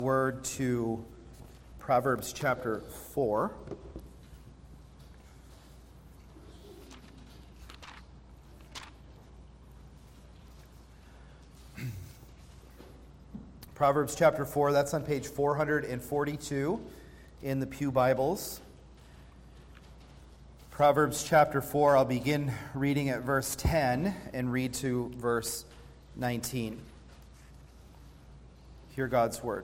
Word to Proverbs chapter 4. Proverbs chapter 4, that's on page 442 in the Pew Bibles. Proverbs chapter 4, I'll begin reading at verse 10 and read to verse 19. Hear God's word.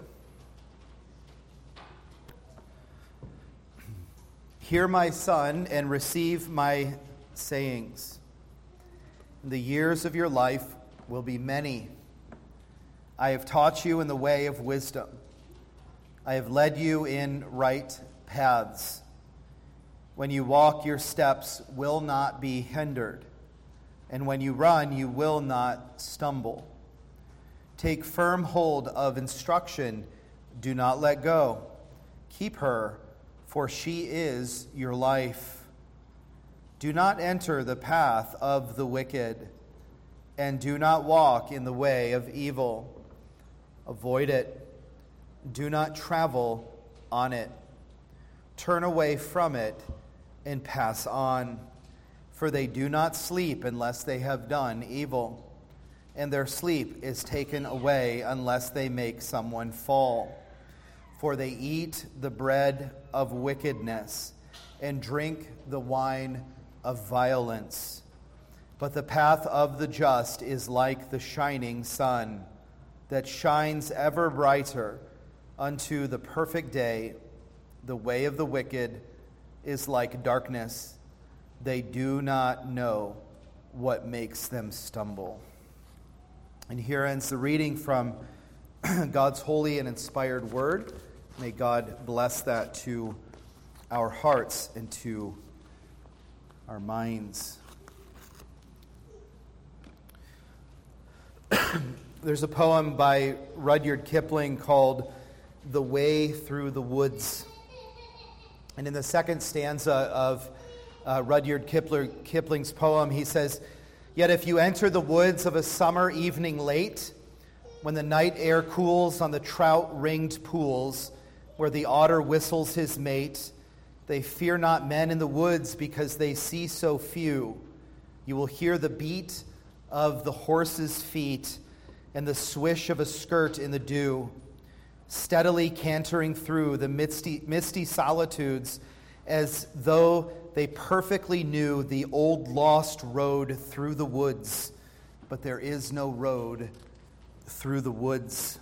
Hear, my son, and receive my sayings. The years of your life will be many. I have taught you in the way of wisdom. I have led you in right paths. When you walk, your steps will not be hindered, and when you run, you will not stumble. Take firm hold of instruction. Do not let go. Keep her, for she is your life. Do not enter the path of the wicked, and do not walk in the way of evil. Avoid it. Do not travel on it. Turn away from it and pass on. For they do not sleep unless they have done evil, and their sleep is taken away unless they make someone fall. For they eat the bread of wickedness and drink the wine of violence. But the path of the just is like the shining sun that shines ever brighter unto the perfect day. The way of the wicked is like darkness. They do not know what makes them stumble. And here ends the reading from God's holy and inspired word. May God bless that to our hearts and to our minds. There's a poem by Rudyard Kipling called "The Way Through the Woods." And in the second stanza of Rudyard Kipling's poem, he says, "Yet if you enter the woods of a summer evening late, when the night air cools on the trout-ringed pools, where the otter whistles his mate, they fear not men in the woods because they see so few. You will hear the beat of the horse's feet and the swish of a skirt in the dew, steadily cantering through the misty solitudes as though they perfectly knew the old lost road through the woods, but there is no road through the woods."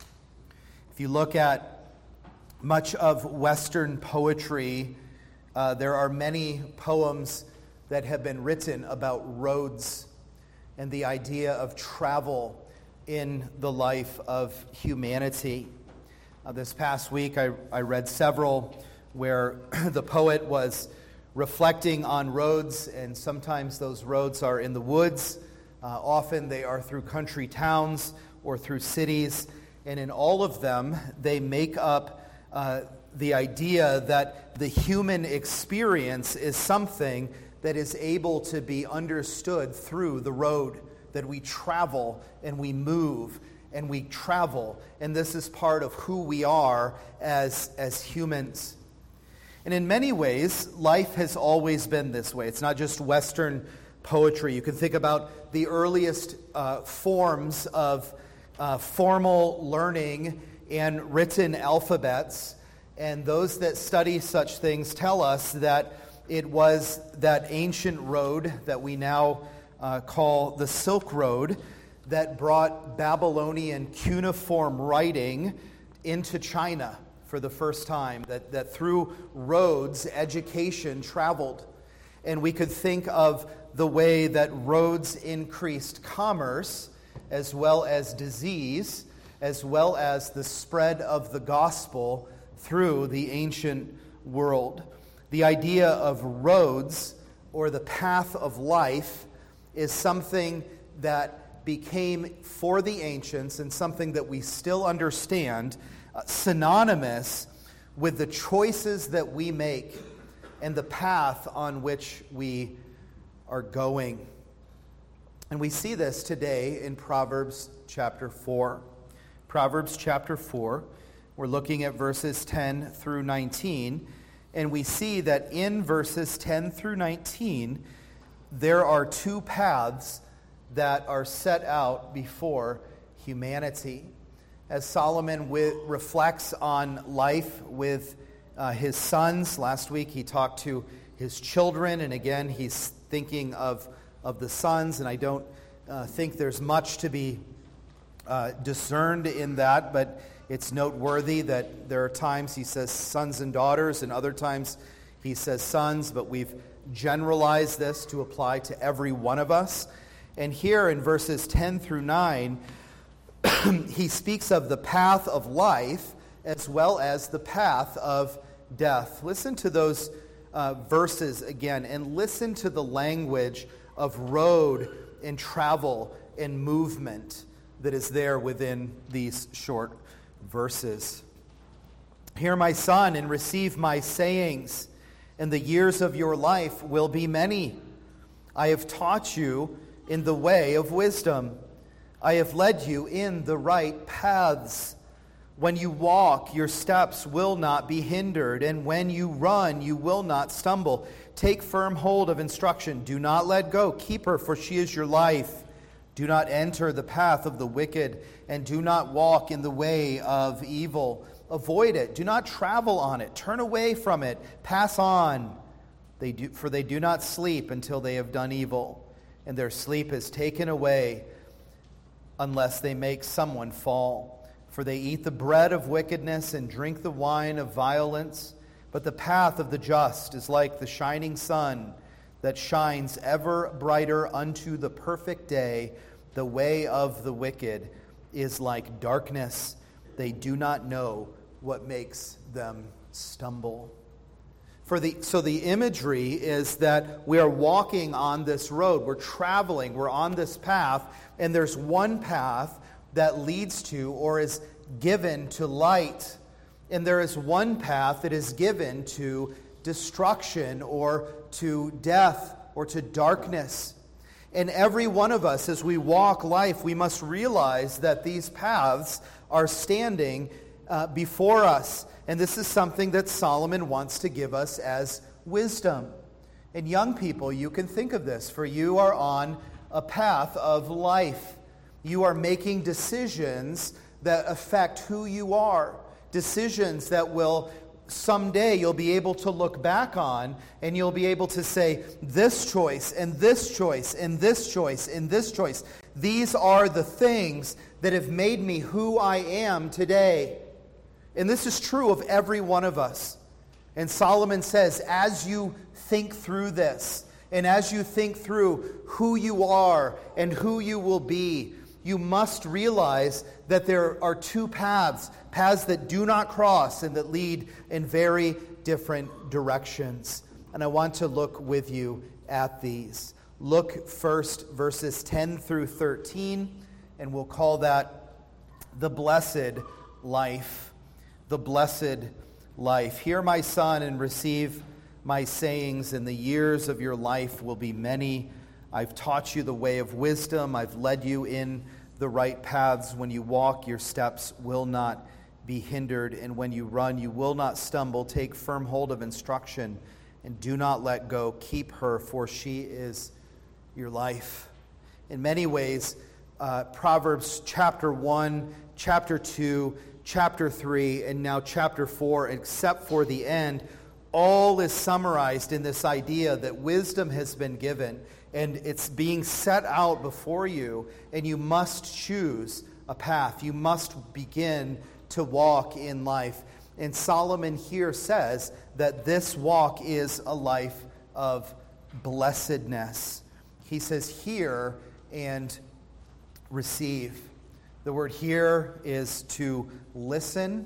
If you look at much of Western poetry, there are many poems that have been written about roads and the idea of travel in the life of humanity. This past week, I read several where the poet was reflecting on roads, and sometimes those roads are in the woods. Often they are through country towns or through cities, and in all of them, they make up the idea that the human experience is something that is able to be understood through the road, that we travel and we move and we travel, and this is part of who we are as humans. And in many ways, life has always been this way. It's not just Western poetry. You can think about the earliest forms of formal learning and written alphabets, and those that study such things tell us that it was that ancient road that we now call the Silk Road that brought Babylonian cuneiform writing into China for the first time, that through roads, education traveled. And we could think of the way that roads increased commerce, as well as disease, as well as the spread of the gospel through the ancient world. The idea of roads, or the path of life, is something that became, for the ancients, and something that we still understand, synonymous with the choices that we make and the path on which we are going. And we see this today in Proverbs chapter 4. Proverbs chapter 4, We're looking at verses 10 through 19, and we see that in verses 10 through 19, there are two paths that are set out before humanity. As Solomon reflects on life with his sons, last week he talked to his children, and again he's thinking of the sons, and I don't think there's much to be discerned in that, but it's noteworthy that there are times he says sons and daughters, and other times he says sons, but we've generalized this to apply to every one of us. And here in verses 10 through 9, he speaks of the path of life as well as the path of death. Listen to those verses again, and listen to the language of road and travel and movement that is there within these short verses. Hear, my son, and receive my sayings, and the years of your life will be many. I have taught you in the way of wisdom. I have led you in the right paths. When you walk, your steps will not be hindered, and when you run, you will not stumble. Take firm hold of instruction. Do not let go. Keep her, for she is your life. Do not enter the path of the wicked, and do not walk in the way of evil. Avoid it. Do not travel on it. Turn away from it. Pass on. For they do not sleep until they have done evil, and their sleep is taken away unless they make someone fall. For they eat the bread of wickedness and drink the wine of violence. But the path of the just is like the shining sun that shines ever brighter unto the perfect day. The way of the wicked is like darkness. They do not know what makes them stumble. So the imagery is that we are walking on this road. We're traveling. We're on this path. And there's one path that leads to or is given to light. And there is one path that is given to destruction or to death or to darkness. And every one of us, as we walk life, we must realize that these paths are standing before us. And this is something that Solomon wants to give us as wisdom. And young people, you can think of this, for you are on a path of life. You are making decisions that affect who you are. Decisions that will someday you'll be able to look back on, and you'll be able to say, this choice, and this choice, and this choice, and this choice. These are the things that have made me who I am today. And this is true of every one of us. And Solomon says, as you think through this, and as you think through who you are and who you will be, you must realize that there are two paths that do not cross and that lead in very different directions. And I want to look with you at these. Look first, verses 10 through 13, and we'll call that the blessed life. The blessed life. Hear, my son, and receive my sayings, and the years of your life will be many. I've taught you the way of wisdom. I've led you in the right paths. When you walk, your steps will not be hindered, and when you run, you will not stumble. Take firm hold of instruction, and do not let go. Keep her, for she is your life. In many ways, Proverbs chapter 1, chapter 2, chapter 3, and now chapter 4, except for the end, all is summarized in this idea that wisdom has been given, and it's being set out before you, and you must choose a path. You must begin to walk in life. And Solomon here says that this walk is a life of blessedness. He says, hear and receive. The word hear is to listen,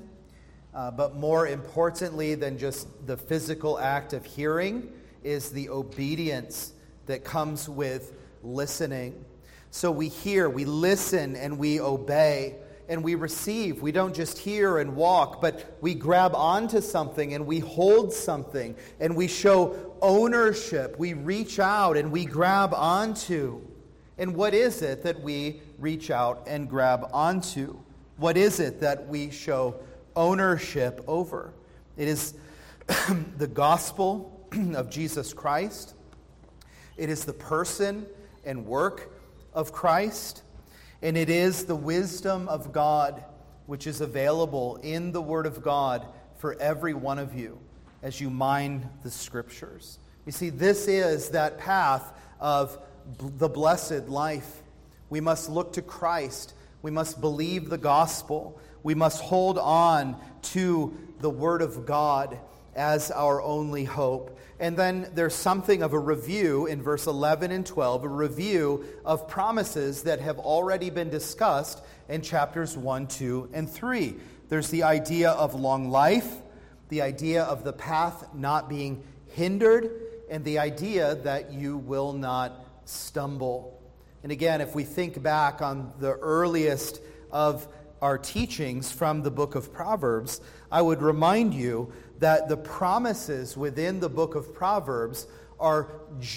but more importantly than just the physical act of hearing is the obedience that comes with listening. So we hear, we listen, and we obey, and we receive. We don't just hear and walk, but we grab onto something, and we hold something, and we show ownership. We reach out, and we grab onto. And what is it that we reach out and grab onto? What is it that we show ownership over. It is the gospel of Jesus Christ. It is the person and work of Christ. And it is the wisdom of God, which is available in the Word of God for every one of you as you mine the Scriptures. You see, this is that path of the blessed life. We must look to Christ. We must believe the gospel. We must hold on to the Word of God as our only hope. And then there's something of a review in verse 11 and 12, a review of promises that have already been discussed in chapters 1, 2, and 3. There's the idea of long life, the idea of the path not being hindered, and the idea that you will not stumble. And again, if we think back on the earliest of our teachings from the book of Proverbs, I would remind you that the promises within the book of Proverbs are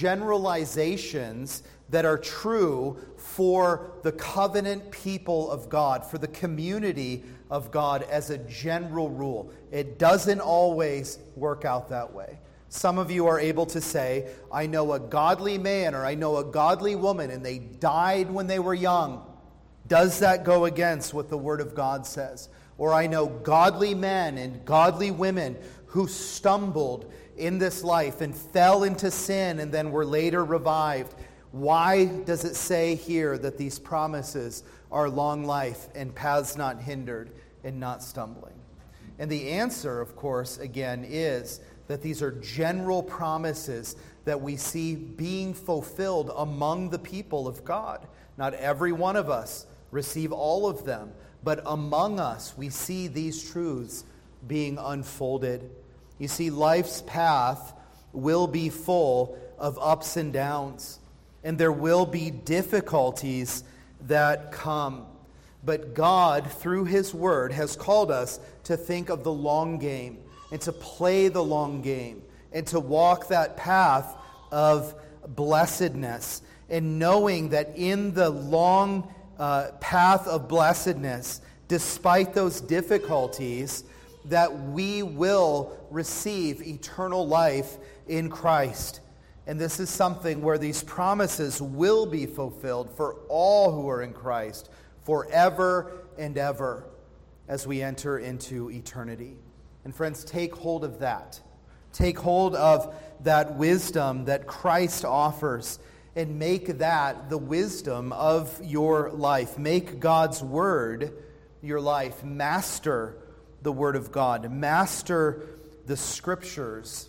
generalizations that are true for the covenant people of God, for the community of God as a general rule. It doesn't always work out that way. Some of you are able to say, I know a godly man or I know a godly woman and they died when they were young. Does that go against what the Word of God says? Or I know godly men and godly women who stumbled in this life and fell into sin and then were later revived. Why does it say here that these promises are long life and paths not hindered and not stumbling? And the answer, of course, again, is that these are general promises that we see being fulfilled among the people of God. Not every one of us receive all of them, but among us we see these truths being unfolded. You see, life's path will be full of ups and downs, and there will be difficulties that come. But God, through His Word, has called us to think of the long game and to play the long game and to walk that path of blessedness, and knowing that in the long path of blessedness, despite those difficulties, that we will receive eternal life in Christ. And this is something where these promises will be fulfilled for all who are in Christ forever and ever as we enter into eternity. And friends, take hold of that. Take hold of that wisdom that Christ offers and make that the wisdom of your life. Make God's Word your life. Master the Word of God. Master the Scriptures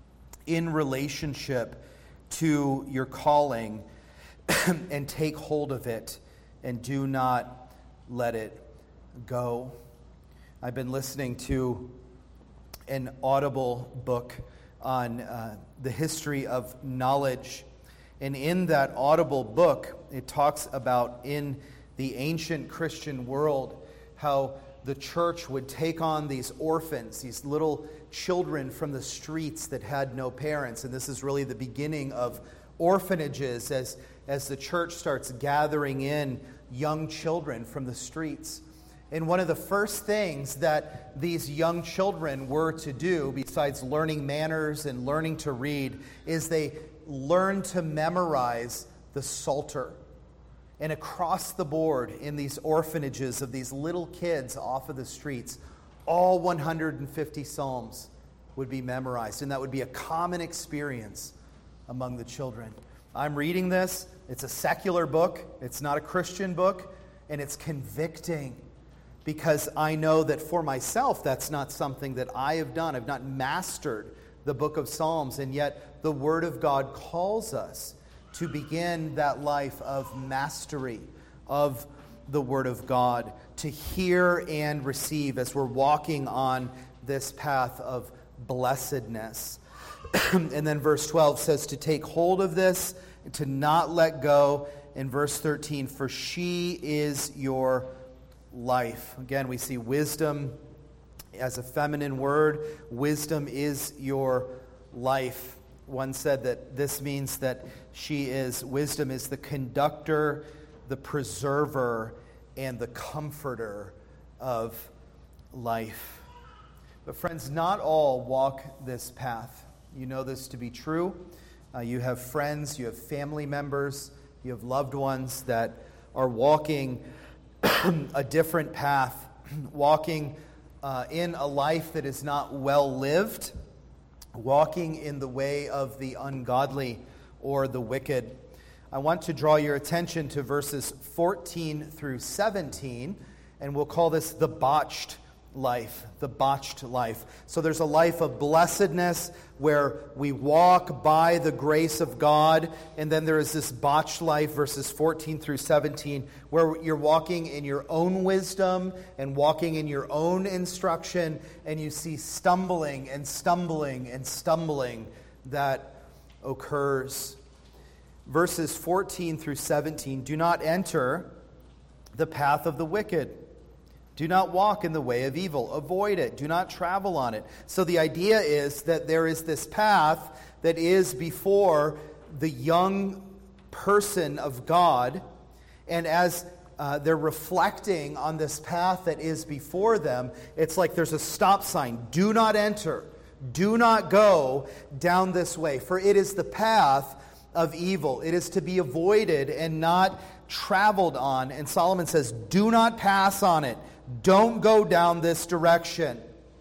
in relationship to your calling and take hold of it and do not let it go. I've been listening to an Audible book on the history of knowledge. And in that Audible book, it talks about in the ancient Christian world how the church would take on these orphans, these little children from the streets that had no parents. And this is really the beginning of orphanages as the church starts gathering in young children from the streets. And one of the first things that these young children were to do, besides learning manners and learning to read, is they learned to memorize the Psalter. And across the board in these orphanages of these little kids off of the streets, all 150 Psalms would be memorized. And that would be a common experience among the children. I'm reading this. It's a secular book. It's not a Christian book. And it's convicting because I know that for myself, that's not something that I have done. I've not mastered the book of Psalms. And yet the Word of God calls us to begin that life of mastery of the Word of God, to hear and receive as we're walking on this path of blessedness. And then verse 12 says to take hold of this, to not let go. In verse 13, for she is your life. Again, we see wisdom as a feminine word. Wisdom is your life. One said that this means that wisdom is the conductor, the preserver, and the comforter of life. But friends, not all walk this path. You know this to be true. You have friends, you have family members, you have loved ones that are walking a different path, walking in a life that is not well lived, walking in the way of the ungodly or the wicked. I want to draw your attention to verses 14 through 17, and we'll call this the botched life, the botched life. So there's a life of blessedness where we walk by the grace of God, and then there is this botched life, verses 14 through 17, where you're walking in your own wisdom and walking in your own instruction, and you see stumbling and stumbling and stumbling that occurs. Verses 14 through 17, do not enter the path of the wicked. Do not walk in the way of evil. Avoid it. Do not travel on it. So the idea is that there is this path that is before the young person of God, and as they're reflecting on this path that is before them, it's like there's a stop sign. Do not enter. Do not go down this way, for it is the path of evil. It is to be avoided and not traveled on. And Solomon says, do not pass on it. Don't go down this direction.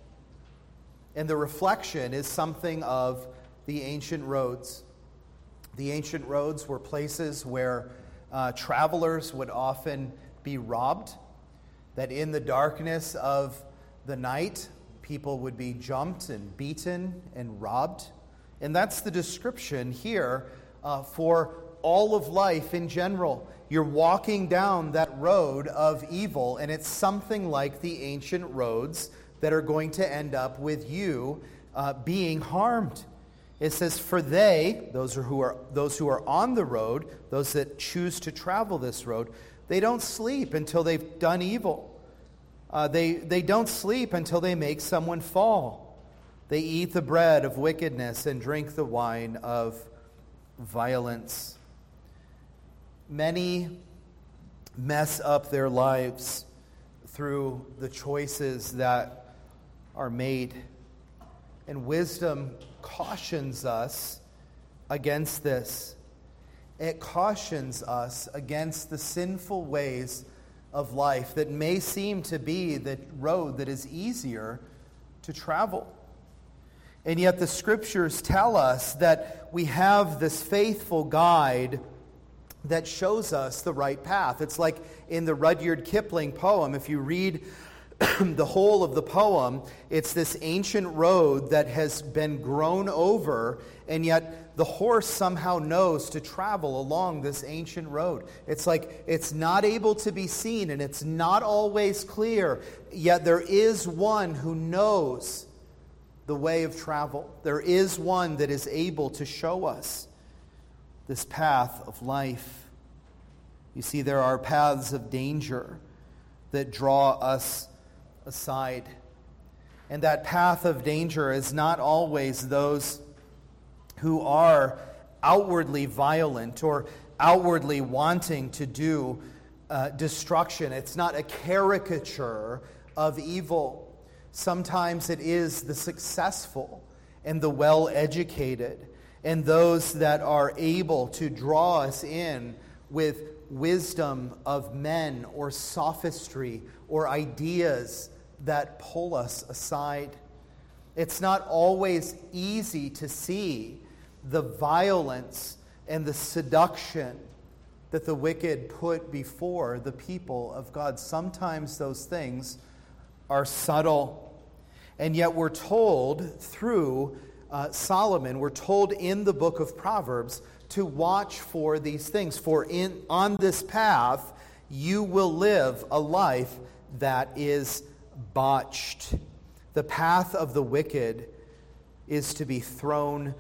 And the reflection is something of the ancient roads. The ancient roads were places where travelers would often be robbed, that in the darkness of the night, people would be jumped and beaten and robbed. And that's the description here for all of life in general. You're walking down that road of evil, and it's something like the ancient roads that are going to end up with you being harmed. It says, for they, those who are on the road, those that choose to travel this road, they don't sleep until they've done evil. They don't sleep until they make someone fall. They eat the bread of wickedness and drink the wine of violence. Many mess up their lives through the choices that are made. And wisdom cautions us against this. It cautions us against the sinful ways of life that may seem to be the road that is easier to travel. And yet the Scriptures tell us that we have this faithful guide that shows us the right path. It's like in the Rudyard Kipling poem. If you read the whole of the poem, it's this ancient road that has been grown over, and yet the horse somehow knows to travel along this ancient road. It's like it's not able to be seen, and it's not always clear, yet there is one who knows the way of travel. There is one that is able to show us this path of life. You see, there are paths of danger that draw us aside. And that path of danger is not always those who are outwardly violent or outwardly wanting to do destruction. It's not a caricature of evil. Sometimes it is the successful and the well-educated and those that are able to draw us in with wisdom of men or sophistry or ideas that pull us aside. It's not always easy to see the violence and the seduction that the wicked put before the people of God. Sometimes those things are subtle. And yet we're told through Solomon, we're told in the book of Proverbs to watch for these things. For on this path, you will live a life that is botched. The path of the wicked is to be thrown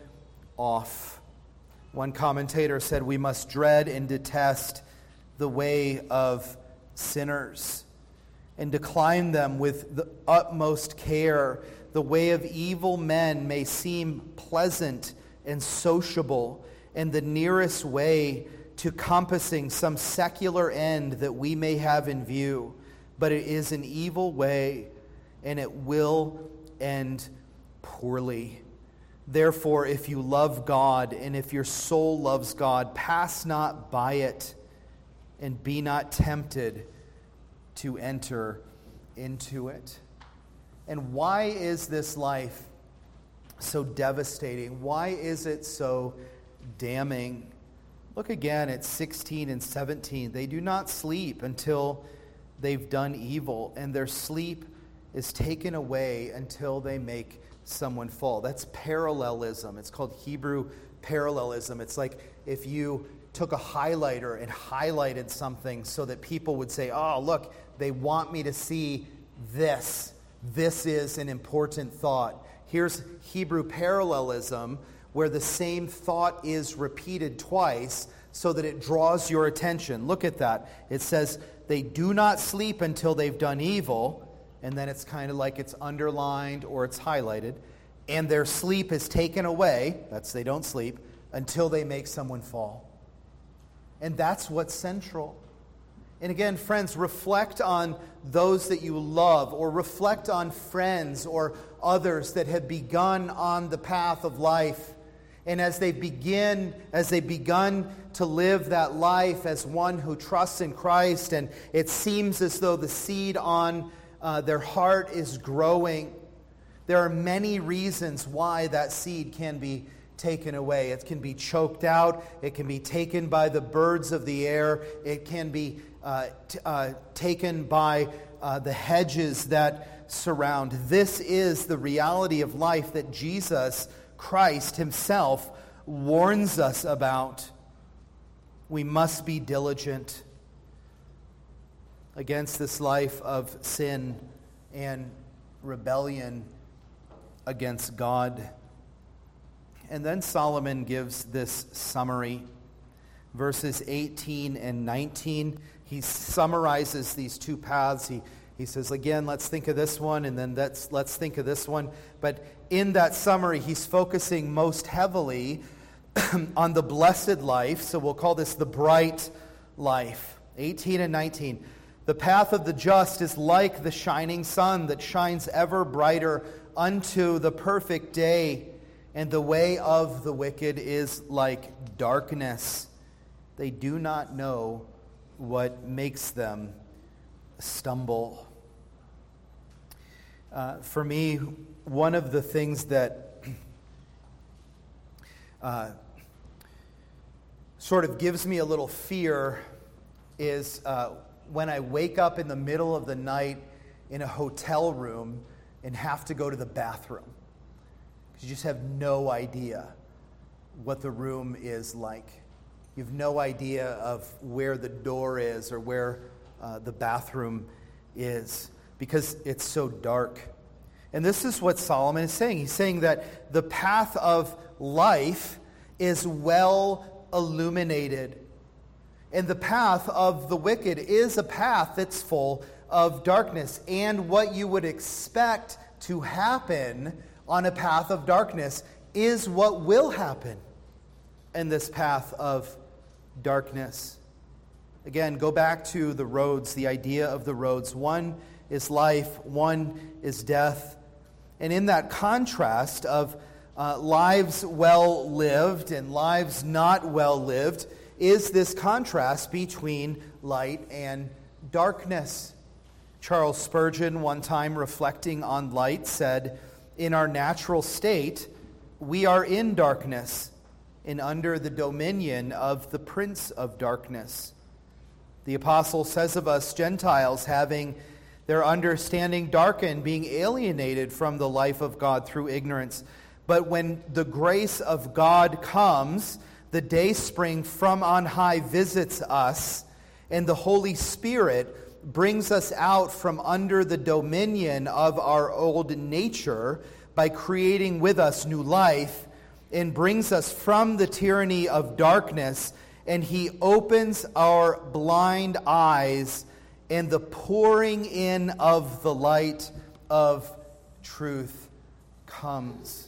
off. One commentator said, we must dread and detest the way of sinners and decline them with the utmost care. The way of evil men may seem pleasant and sociable, and the nearest way to compassing some secular end that we may have in view. But it is an evil way, and it will end poorly. Therefore, if you love God, and if your soul loves God, pass not by it, and be not tempted to enter into it. And why is this life so devastating? Why is it so damning? Look again at 16 and 17. They do not sleep until they've done evil, and their sleep is taken away until they make someone fall. That's parallelism. It's called Hebrew parallelism. It's like if you took a highlighter and highlighted something so that people would say, oh, look, they want me to see this. This is an important thought. Here's Hebrew parallelism, where the same thought is repeated twice so that it draws your attention. Look at that. It says, they do not sleep until they've done evil, and then it's kind of like it's underlined or it's highlighted, and their sleep is taken away, that's they don't sleep, until they make someone fall. And that's what's central. And again, friends, reflect on those that you love, or reflect on friends or others that have begun on the path of life. And as they've begun to live that life as one who trusts in Christ, and it seems as though the seed on their heart is growing, there are many reasons why that seed can be taken away. It can be choked out. It can be taken by the birds of the air. It can be taken by the hedges that surround. This is the reality of life that Jesus Christ himself warns us about. We must be diligent against this life of sin and rebellion against God. And then Solomon gives this summary. Verses 18 and 19, he summarizes these two paths. He says, again, let's think of this one, and then let's think of this one. But in that summary, he's focusing most heavily on the blessed life, so we'll call this the bright life. 18 and 19. The path of the just is like the shining sun that shines ever brighter unto the perfect day, and the way of the wicked is like darkness. They do not know what makes them stumble. For me, one of the things that sort of gives me a little fear is when I wake up in the middle of the night in a hotel room and have to go to the bathroom. Because you just have no idea what the room is like. You have no idea of where the door is or where the bathroom is because it's so dark. And this is what Solomon is saying. He's saying that the path of life is well illuminated. And the path of the wicked is a path that's full of darkness. And what you would expect to happen on a path of darkness is what will happen in this path of darkness. Again, go back to the roads, the idea of the roads. One is life, one is death. And in that contrast of lives well lived and lives not well lived is this contrast between light and darkness. Charles Spurgeon, one time reflecting on light, said, "In our natural state, we are in darkness and under the dominion of the prince of darkness." The apostle says of us Gentiles, having their understanding darkened, being alienated from the life of God through ignorance. But when the grace of God comes, the dayspring from on high visits us, and the Holy Spirit brings us out from under the dominion of our old nature by creating with us new life, and brings us from the tyranny of darkness, and he opens our blind eyes, and the pouring in of the light of truth comes.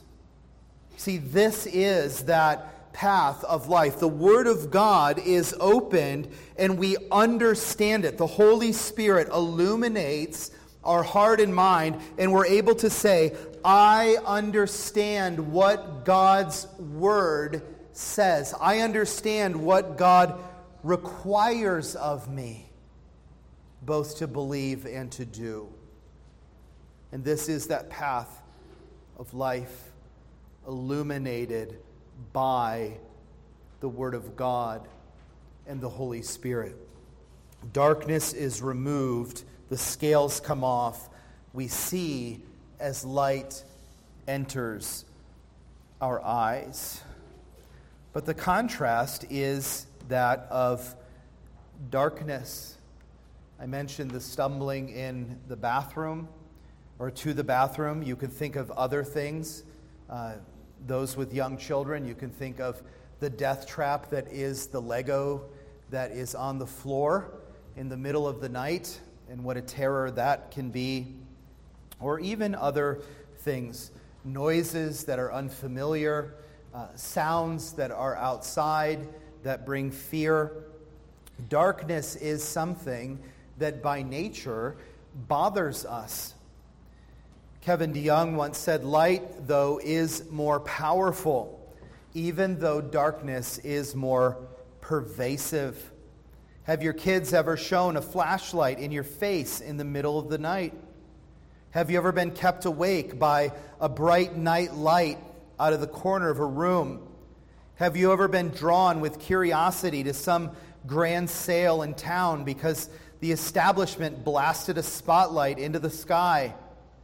See, this is that path of life. The Word of God is opened, and we understand it. The Holy Spirit illuminates our heart and mind, and we're able to say, I understand what God's word says. I understand what God requires of me, both to believe and to do. And this is that path of life illuminated by the Word of God and the Holy Spirit. Darkness is removed, the scales come off, we see as light enters our eyes. But the contrast is that of darkness. I mentioned the stumbling in the bathroom or to the bathroom. You can think of other things. Those with young children, you can think of the death trap that is the Lego that is on the floor in the middle of the night, and what a terror that can be. Or even other things, noises that are unfamiliar, sounds that are outside that bring fear. Darkness is something that by nature bothers us. Kevin DeYoung once said, light, though, is more powerful, even though darkness is more pervasive. Have your kids ever shown a flashlight in your face in the middle of the night? Have you ever been kept awake by a bright night light out of the corner of a room? Have you ever been drawn with curiosity to some grand sale in town because the establishment blasted a spotlight into the sky?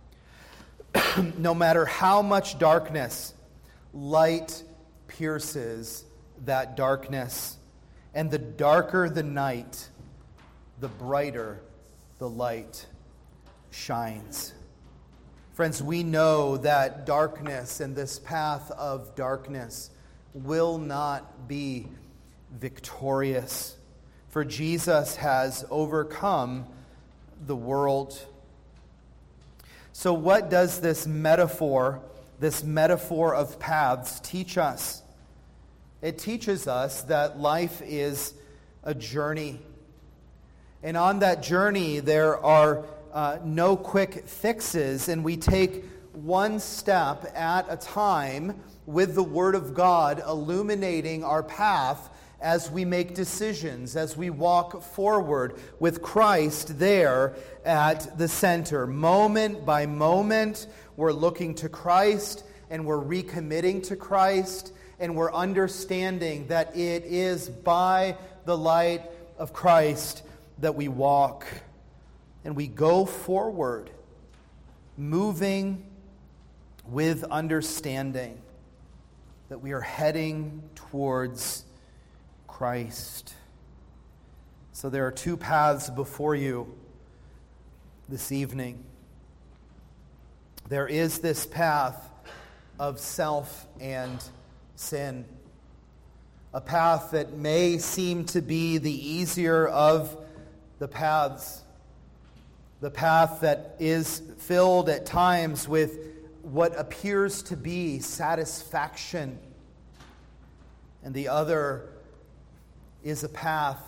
No matter how much darkness, light pierces that darkness. And the darker the night, the brighter the light shines. Friends, we know that darkness and this path of darkness will not be victorious. For Jesus has overcome the world. So what does this metaphor of paths teach us? It teaches us that life is a journey. And on that journey, there are no quick fixes, and we take one step at a time with the Word of God illuminating our path as we make decisions, as we walk forward with Christ there at the center. Moment by moment, we're looking to Christ and we're recommitting to Christ, and we're understanding that it is by the light of Christ that we walk and we go forward, moving with understanding that we are heading towards Christ. So there are two paths before you this evening. There is this path of self and sin, a path that may seem to be the easier of the paths, the path that is filled at times with what appears to be satisfaction, and the other is a path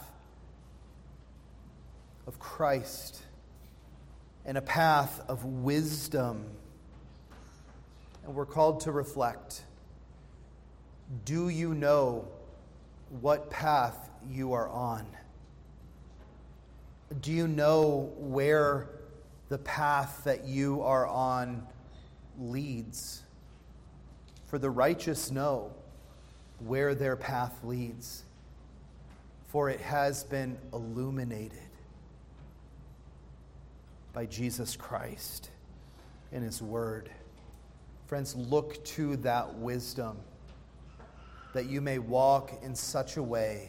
of Christ and a path of wisdom. And we're called to reflect. Do you know what path you are on? Do you know where the path that you are on leads? For the righteous know where their path leads, for it has been illuminated by Jesus Christ in His Word. Friends, look to that wisdom, that you may walk in such a way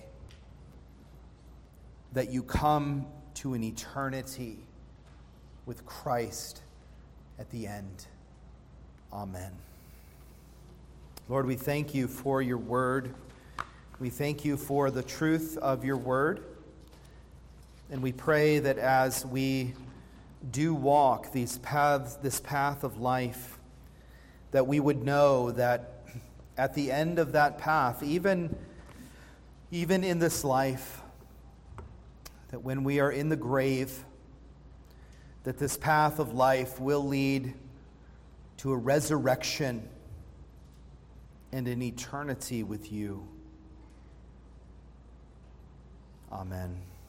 that you come to an eternity with Christ at the end. Amen. Lord, we thank you for your word. We thank you for the truth of your word. And we pray that as we do walk this path of life, that we would know that at the end of that path, even in this life, that when we are in the grave, that this path of life will lead to a resurrection and an eternity with you. Amen.